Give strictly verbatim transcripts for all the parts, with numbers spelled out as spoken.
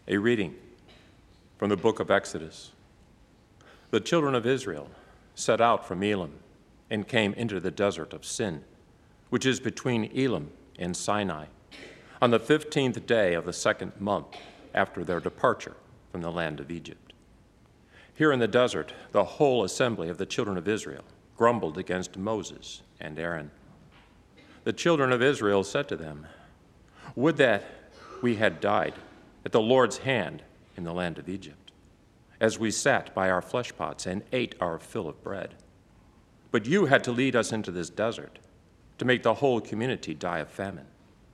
A reading from the book of Exodus. The children of Israel set out from Elim and came into the desert of Sin, which is between Elim and Sinai, on the fifteenth day of the second month after their departure from the land of Egypt. Here in the desert, the whole assembly of the children of Israel grumbled against Moses and Aaron. The children of Israel said to them, "Would that we had died at the Lord's hand in the land of Egypt, as we sat by our flesh pots and ate our fill of bread. But you had to lead us into this desert to make the whole community die of famine."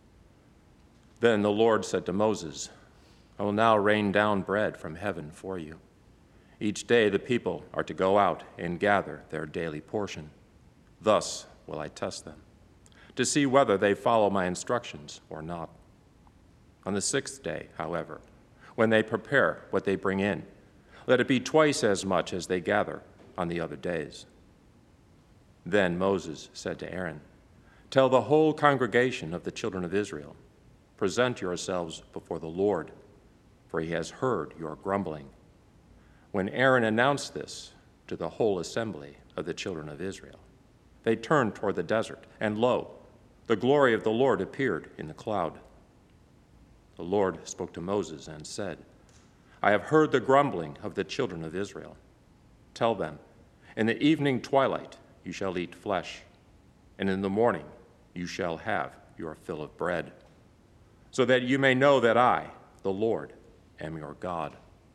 Then the Lord said to Moses, "I will now rain down bread from heaven for you. Each day the people are to go out and gather their daily portion. Thus will I test them, to see whether they follow my instructions or not. On the sixth day, however, when they prepare what they bring in, let it be twice as much as they gather on the other days." Then Moses said to Aaron, "Tell the whole congregation of the children of Israel, present yourselves before the Lord, for he has heard your grumbling." When Aaron announced this to the whole assembly of the children of Israel, they turned toward the desert, and lo, the glory of the Lord appeared in the cloud. The Lord spoke to Moses and said, "I have heard the grumbling of the children of Israel. Tell them, in the evening twilight you shall eat flesh, and in the morning you shall have your fill of bread, so that you may know that I, the Lord, am your God."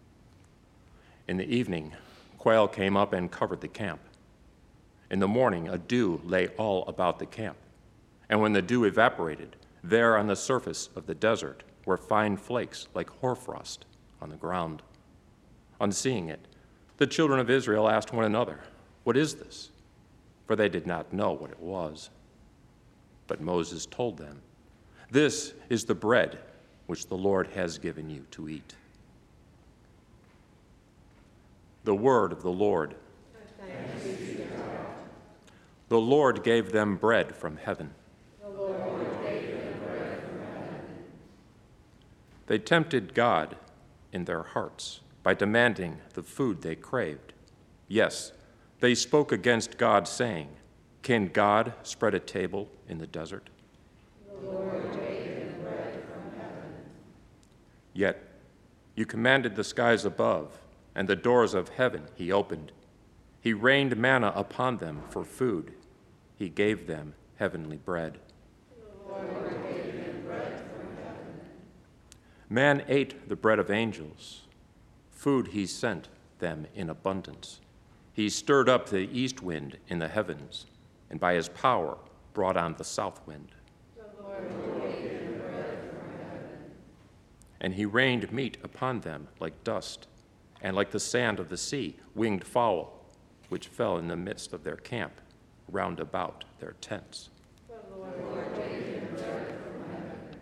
In the evening, quail came up and covered the camp. In the morning, a dew lay all about the camp, and when the dew evaporated, there on the surface of the desert were fine flakes like hoarfrost on the ground. On seeing it, the children of Israel asked one another, "What is this?" For they did not know what it was. But Moses told them, "This is the bread which the Lord has given you to eat." The word of the Lord. Thanks be to God. The Lord gave them bread from heaven. The Lord gave them bread from heaven. They tempted God in their hearts by demanding the food they craved. Yes, they spoke against God, saying, "Can God spread a table in the desert?" The Lord gave them bread from heaven. Yet you commanded the skies above, and the doors of heaven he opened. He rained manna upon them for food. He gave them heavenly bread. The Lord gave them bread from heaven. Man ate the bread of angels. Food he sent them in abundance. He stirred up the east wind in the heavens, and by his power brought on the south wind. The Lord gave them bread from heaven. And he rained meat upon them like dust, and like the sand of the sea, winged fowl, which fell in the midst of their camp, round about their tents. The Lord gave them bread from heaven.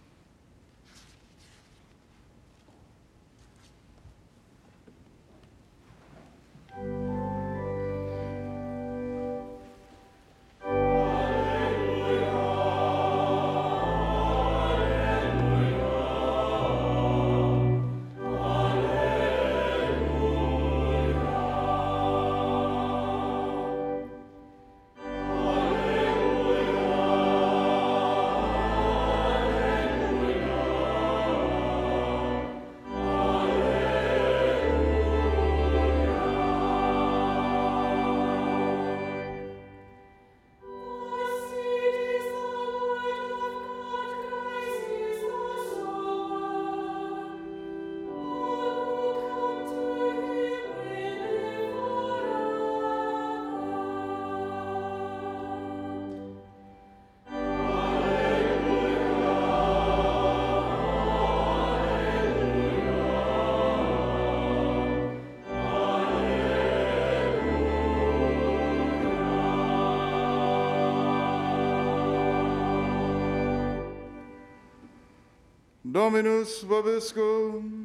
Dominus vobiscum.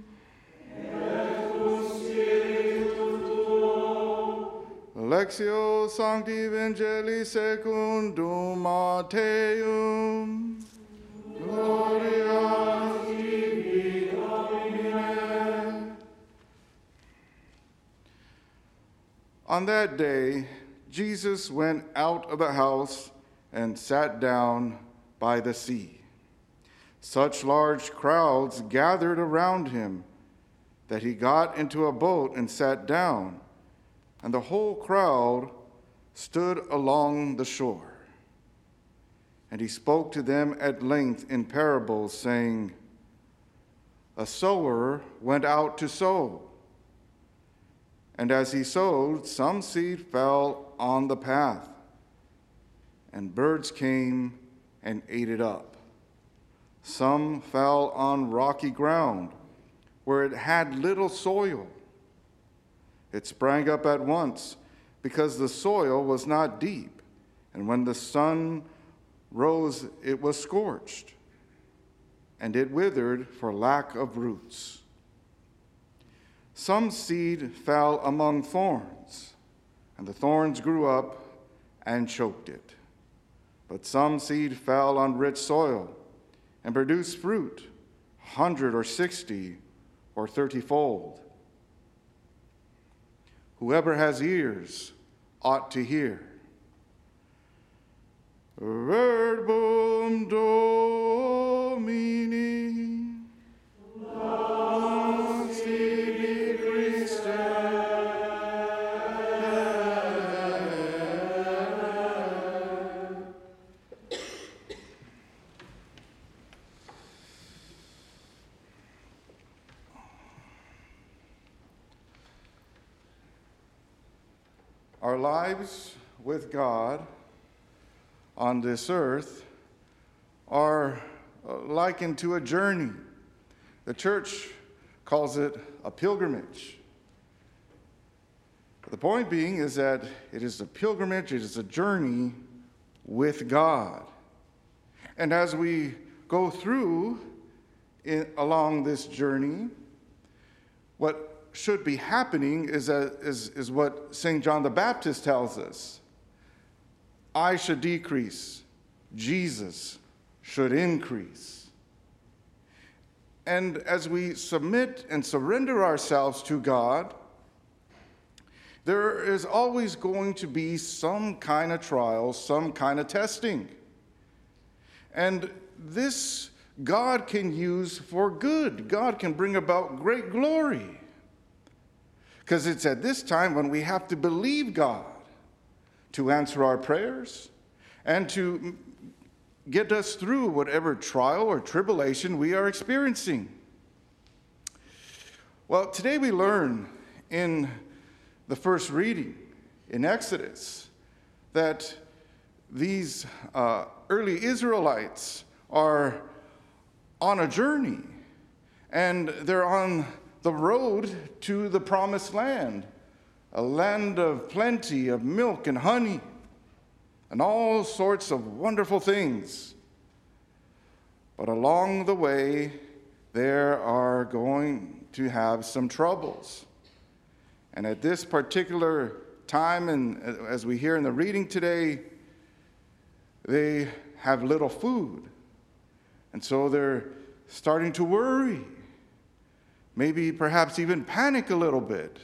Lectio Sancti Evangelii secundum Matteum. Gloria tibi, Domine. On that day, Jesus went out of the house and sat down by the sea. Such large crowds gathered around him that he got into a boat and sat down, and the whole crowd stood along the shore. And he spoke to them at length in parables, saying, "A sower went out to sow. And as he sowed, some seed fell on the path, and birds came and ate it up. Some fell on rocky ground, where it had little soil. It sprang up at once, because the soil was not deep, and when the sun rose, it was scorched, and it withered for lack of roots. Some seed fell among thorns, and the thorns grew up and choked it. But some seed fell on rich soil and produced fruit, a hundred or sixty or thirty-fold. Whoever has ears ought to hear." Verbum Domini. Laus tibi Christe. Our lives with God on this earth are likened to a journey. The church calls it a pilgrimage. The point being is that it is a pilgrimage, it is a journey with God. And as we go through in, along this journey, what should be happening is, a, is, is what Saint John the Baptist tells us. I should decrease, Jesus should increase. And as we submit and surrender ourselves to God, there is always going to be some kind of trial, some kind of testing. And this God can use for good. God can bring about great glory. Because it's at this time when we have to believe God to answer our prayers and to get us through whatever trial or tribulation we are experiencing. Well, today we learn in the first reading in Exodus that these uh, early Israelites are on a journey, and they're on the road to the promised land, a land of plenty of milk and honey and all sorts of wonderful things. But along the way, there are going to have some troubles. And at this particular time, and as we hear in the reading today, they have little food. And so they're starting to worry, maybe perhaps even panic a little bit.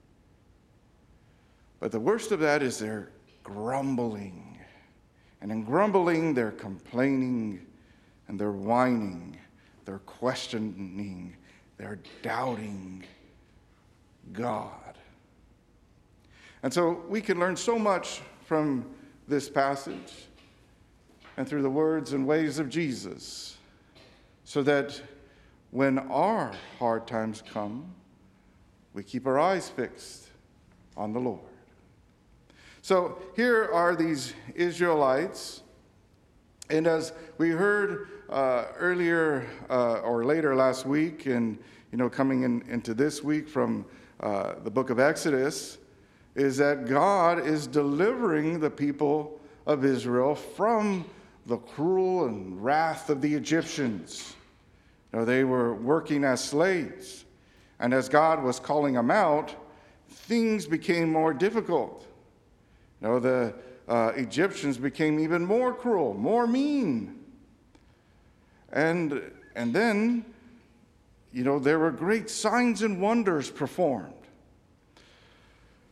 But the worst of that is they're grumbling. And in grumbling, they're complaining and they're whining, they're questioning, they're doubting God. And so we can learn so much from this passage and through the words and ways of Jesus, so that when our hard times come, we keep our eyes fixed on the Lord. So here are these Israelites, and as we heard uh, earlier uh, or later last week, and you know, coming in, into this week from uh, the book of Exodus, is that God is delivering the people of Israel from the cruel and wrath of the Egyptians. You know, they were working as slaves, and as God was calling them out, things became more difficult. You know, the uh, Egyptians became even more cruel, more mean. And, and then, you know, there were great signs and wonders performed.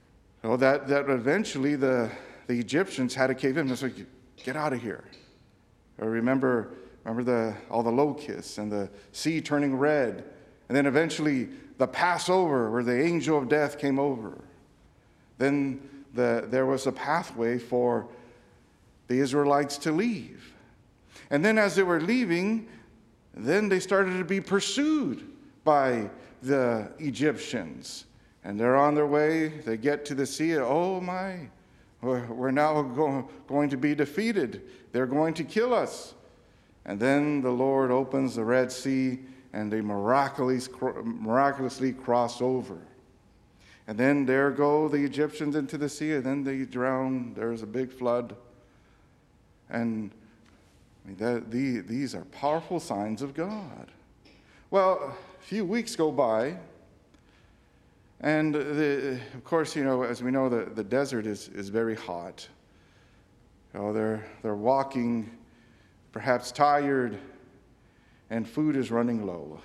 Oh, that, that eventually the, the Egyptians had to cave in. It's like, get out of here. Or remember, remember the, all the locusts and the sea turning red. And then eventually the Passover where the angel of death came over. Then the, there was a pathway for the Israelites to leave. And then as they were leaving, then they started to be pursued by the Egyptians. And they're on their way. They get to the sea. Oh, my. We're, we're now go, going to be defeated. They're going to kill us. And then the Lord opens the Red Sea, and they miraculously, miraculously cross over. And then there go the Egyptians into the sea, and then they drown. There's a big flood. And I mean, that, the, these are powerful signs of God. Well, a few weeks go by. And the, of course, you know, as we know, the, the desert is, is very hot. You know, they're, they're walking, perhaps tired, and food is running low.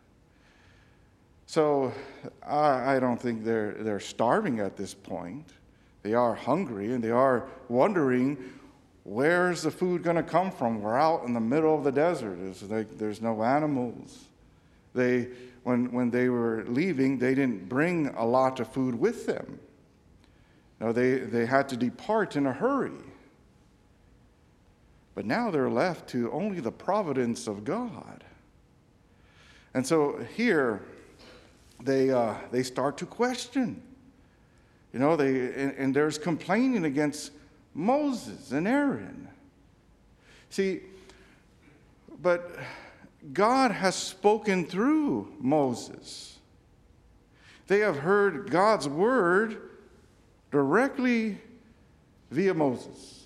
So I, I don't think they're, they're starving at this point. They are hungry, and they are wondering, where's the food going to come from? We're out in the middle of the desert. It's like there's no animals. They... When, when they were leaving, they didn't bring a lot of food with them. No, they, they had to depart in a hurry. But now they're left to only the providence of God. And so here, they, uh, they start to question. You know, they, and, and there's complaining against Moses and Aaron. See, but God has spoken through Moses. They have heard God's word directly via Moses.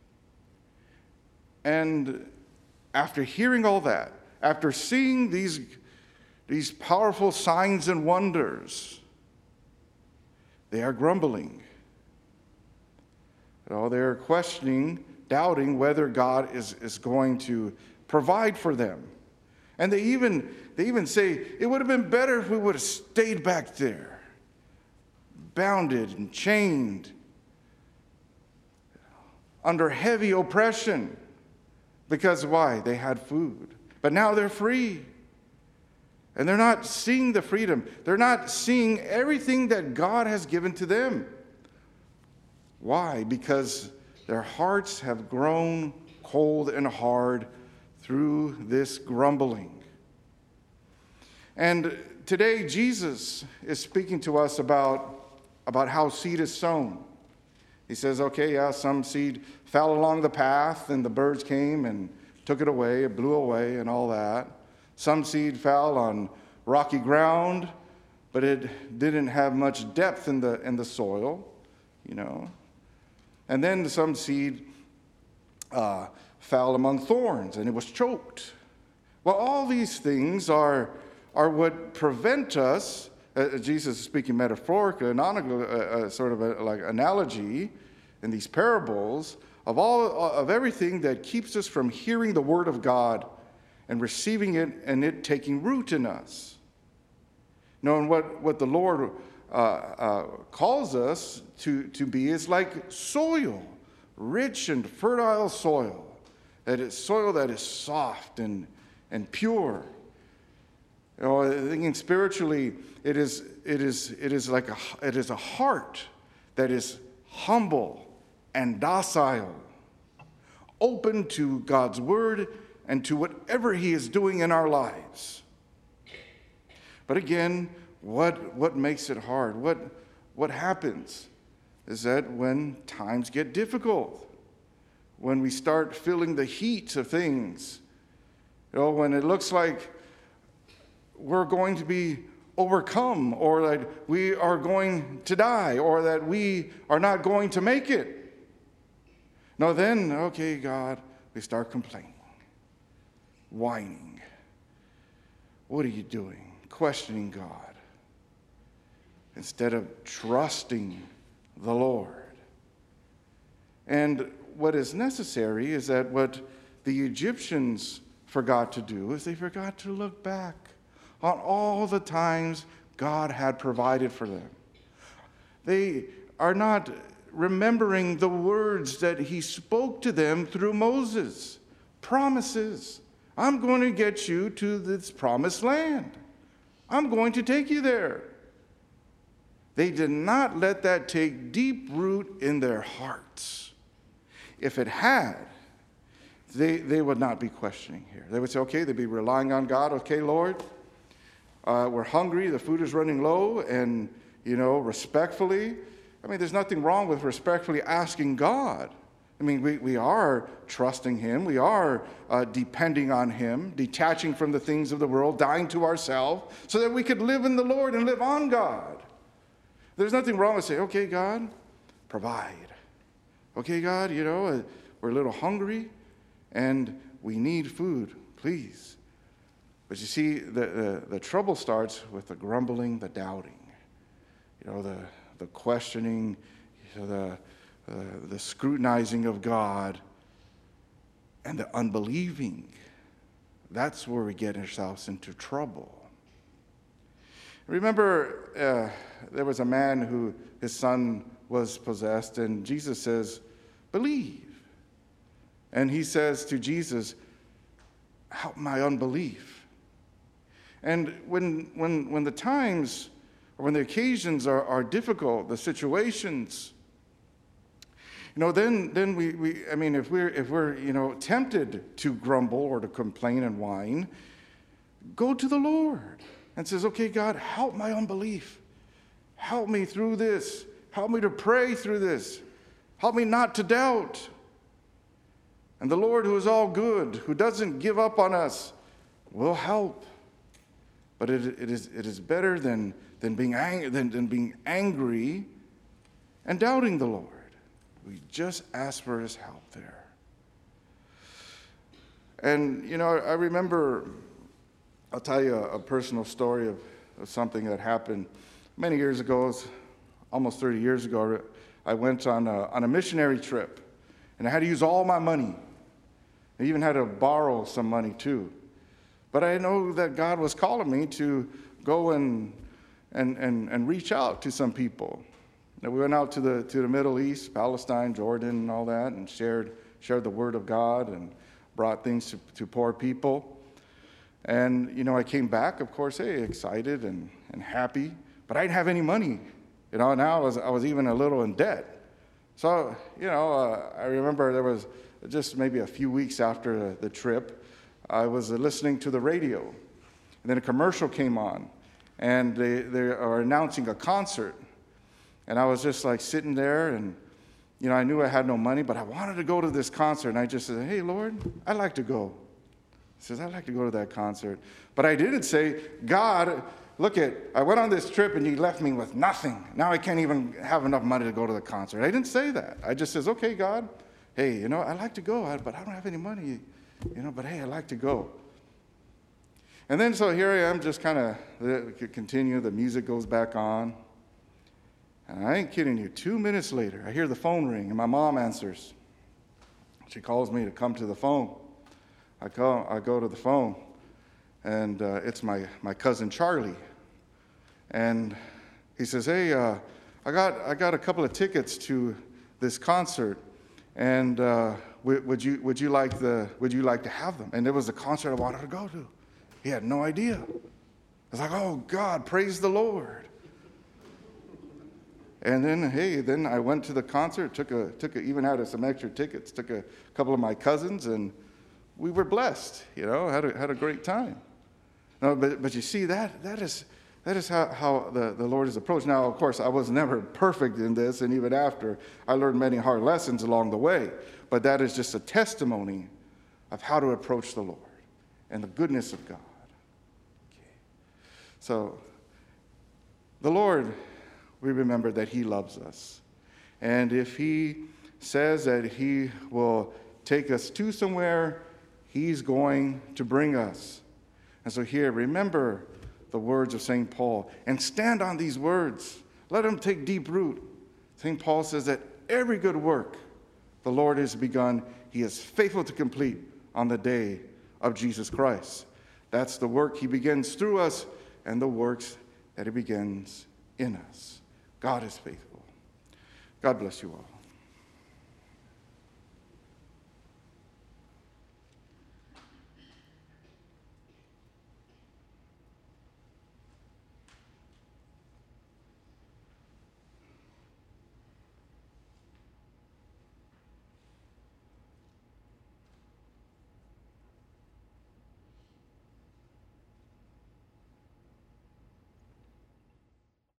And after hearing all that, after seeing these, these powerful signs and wonders, they are grumbling. You know, they're questioning, doubting whether God is, is going to provide for them. And they even, they even say, it would have been better if we would have stayed back there, bounded and chained, under heavy oppression. Because why? They had food. But now they're free. And they're not seeing the freedom. They're not seeing everything that God has given to them. Why? Because their hearts have grown cold and hard through this grumbling. And today Jesus is speaking to us about, about how seed is sown. He says, okay, yeah, some seed fell along the path and the birds came and took it away, it blew away and all that. Some seed fell on rocky ground, but it didn't have much depth in the, in the soil, you know. And then some seed uh, fell among thorns, and it was choked. Well, all these things are, are what prevent us, uh, Jesus is speaking metaphorically, not a, a, a sort of a, like analogy in these parables, of all of everything that keeps us from hearing the word of God and receiving it and it taking root in us. Knowing what, what the Lord uh, uh, calls us to, to be is like soil, rich and fertile soil. That is soil that is soft and, and pure. You know, thinking spiritually, it is it is it is like a it is a heart that is humble and docile, open to God's word and to whatever He is doing in our lives. But again, what what makes it hard? What what happens is that when times get difficult, when we start feeling the heat of things, you know, when it looks like we're going to be overcome, or that we are going to die, or that we are not going to make it. No, then, okay, God, we start complaining, whining. What are you doing? Questioning God, instead of trusting the Lord. And what is necessary is that what the Egyptians forgot to do is they forgot to look back on all the times God had provided for them. They, are not remembering the words that he spoke to them through Moses. Promises. I'm going to get you to this promised land. I'm going to take you there. They did not let that take deep root in their hearts. If it had, they, they would not be questioning here. They would say, okay, they'd be relying on God. Okay, Lord, uh, we're hungry, the food is running low, and, you know, respectfully, I mean, there's nothing wrong with respectfully asking God. I mean, we, we are trusting him. We are uh, depending on him, detaching from the things of the world, dying to ourselves, so that we could live in the Lord and live on God. There's nothing wrong with saying, okay, God, provide. Okay, God, you know, uh, we're a little hungry, and we need food, please. But you see, the, the, the trouble starts with the grumbling, the doubting, you know, the, the questioning, you know, the... Uh, the scrutinizing of God, and the unbelieving. That's where we get ourselves into trouble. Remember, uh, there was a man who his son was possessed, and Jesus says, believe. And he says to Jesus, help my unbelief. And when, when, when the times, or when the occasions are, are difficult, the situations, You know, then, then we, we, I mean, if we're, if we're, you know, tempted to grumble or to complain and whine, go to the Lord and says, okay, God, help my unbelief. Help me through this. Help me to pray through this. Help me not to doubt. And the Lord, who is all good, who doesn't give up on us, will help. But it, it is, it is better than, than, being ang- than, than being angry and doubting the Lord. We just ask for his help there. And, you know, I remember, I'll tell you a, a personal story of, of something that happened many years ago. It was almost thirty years ago. I went on a, on a missionary trip, and I had to use all my money. I even had to borrow some money, too. But I know that God was calling me to go and, and, and, and reach out to some people. And we went out to the to the Middle East, Palestine, Jordan, and all that, and shared shared the word of God and brought things to, to poor people. And you know, I came back, of course, hey, excited and, and happy, but I didn't have any money. You know, now I was I was even a little in debt. So you know, uh, I remember there was just maybe a few weeks after the, the trip, I was uh, listening to the radio, and then a commercial came on, and they they are announcing a concert. And I was just like sitting there, and, you know, I knew I had no money, but I wanted to go to this concert. And I just said, hey, Lord, I'd like to go. He says, I'd like to go to that concert. But I didn't say, God, look at, I went on this trip and you left me with nothing. Now I can't even have enough money to go to the concert. I didn't say that. I just says, okay, God, hey, you know, I'd like to go, but I don't have any money, you know, but hey, I'd like to go. And then so here I am, just kind of continue. The music goes back on. And I ain't kidding you, two minutes later, I hear the phone ring, and my mom answers. She calls me to come to the phone. I call, I go to the phone, and uh, it's my, my cousin Charlie. And he says, hey, uh, I got I got a couple of tickets to this concert, and uh, w- would you would you like the would you like to have them? And it was the concert I wanted to go to. He had no idea. I was like, oh God, praise the Lord. And then, hey, then I went to the concert, took a, took a, even had some extra tickets, took a couple of my cousins, and we were blessed, you know, had a, had a great time. No, but, but you see, that, that is, that is how, how the, the Lord is approached. Now, of course, I was never perfect in this, and even after, I learned many hard lessons along the way. But that is just a testimony of how to approach the Lord and the goodness of God. Okay. So, the Lord, we remember that he loves us. And if he says that he will take us to somewhere, he's going to bring us. And so here, remember the words of Saint Paul and stand on these words. Let them take deep root. Saint Paul says that every good work the Lord has begun, he is faithful to complete on the day of Jesus Christ. That's the work he begins through us and the works that he begins in us. God is faithful. God bless you all.